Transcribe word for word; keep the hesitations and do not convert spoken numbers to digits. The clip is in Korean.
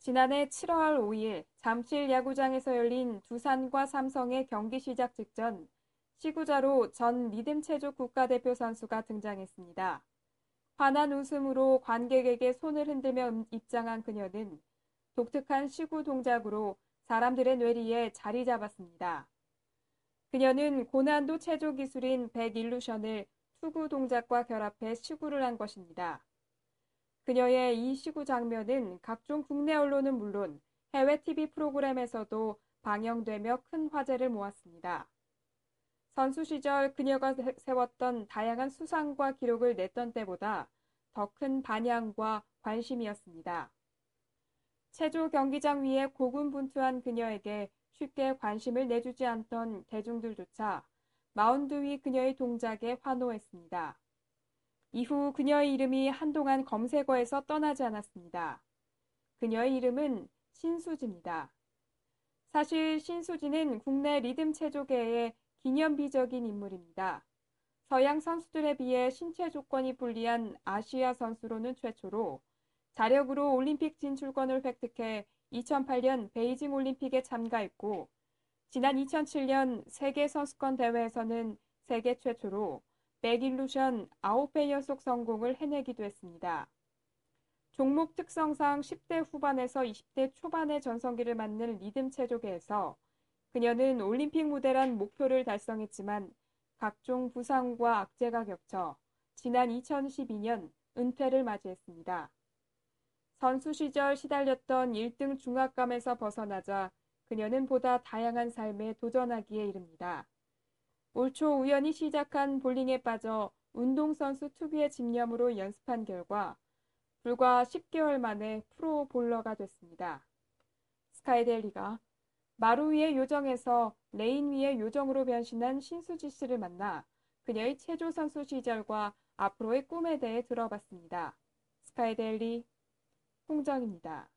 지난해 칠월 오일 잠실 야구장에서 열린 두산과 삼성의 경기 시작 직전 시구자로 전 리듬체조 국가대표 선수가 등장했습니다. 환한 웃음으로 관객에게 손을 흔들며 입장한 그녀는 독특한 시구 동작으로 사람들의 뇌리에 자리 잡았습니다. 그녀는 고난도 체조 기술인 백 일루션을 투구 동작과 결합해 시구를 한 것입니다. 그녀의 이 시구 장면은 각종 국내 언론은 물론 해외 티비 프로그램에서도 방영되며 큰 화제를 모았습니다. 선수 시절 그녀가 세웠던 다양한 수상과 기록을 냈던 때보다 더 큰 반향과 관심이었습니다. 체조 경기장 위에 고군분투한 그녀에게 쉽게 관심을 내주지 않던 대중들조차 마운드 위 그녀의 동작에 환호했습니다. 이후 그녀의 이름이 한동안 검색어에서 떠나지 않았습니다. 그녀의 이름은 신수지입니다. 사실 신수지는 국내 리듬 체조계의 기념비적인 인물입니다. 서양 선수들에 비해 신체 조건이 불리한 아시아 선수로는 최초로 자력으로 올림픽 진출권을 획득해 이천팔년 베이징 올림픽에 참가했고 지난 이천칠년 세계선수권 대회에서는 세계 최초로 백 일루션 아홉 배 연속 성공을 해내기도 했습니다. 종목 특성상 십 대 후반에서 이십 대 초반의 전성기를 맞는 리듬 체조계에서 그녀는 올림픽 무대란 목표를 달성했지만 각종 부상과 악재가 겹쳐 지난 이천십이년 은퇴를 맞이했습니다. 선수 시절 시달렸던 일 등 중압감에서 벗어나자 그녀는 보다 다양한 삶에 도전하기에 이릅니다. 올 초 우연히 시작한 볼링에 빠져 운동선수 특유의 집념으로 연습한 결과 불과 십 개월 만에 프로 볼러가 됐습니다. 스카이데일리가 마루 위의 요정에서 레인 위의 요정으로 변신한 신수지 씨를 만나 그녀의 체조 선수 시절과 앞으로의 꿈에 대해 들어봤습니다. 스카이데일리 홍정입니다.